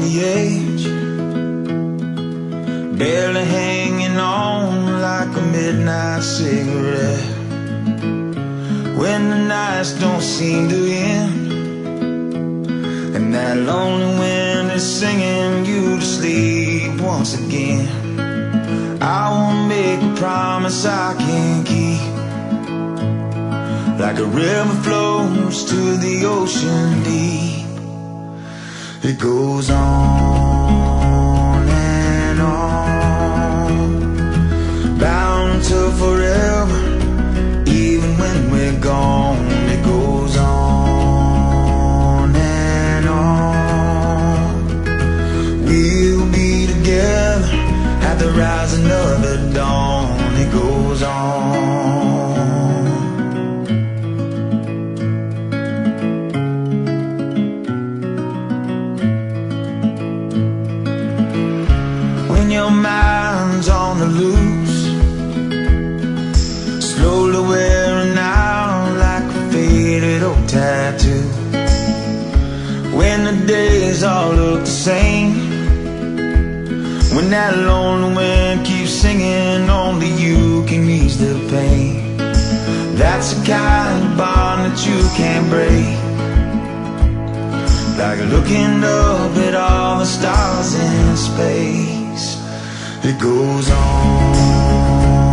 the edge, barely hanging on like a midnight cigarette. When the nights don't seem to end, and that lonely wind is singing you to sleep once again, I won't make a promise I can't keep. Like a river flows to the ocean deep, it goes on and on, bound to forever. Even when we're gone, it goes on and on. We'll be together at the rising of the dawn. It goes on. When your mind's on the loose, slowly wearing out like a faded old tattoo. When the days all look the same, when that lonely wind keeps singing, only you can ease the pain. That's the kind of bond that you can't break. Like looking up at all the stars in space, it goes on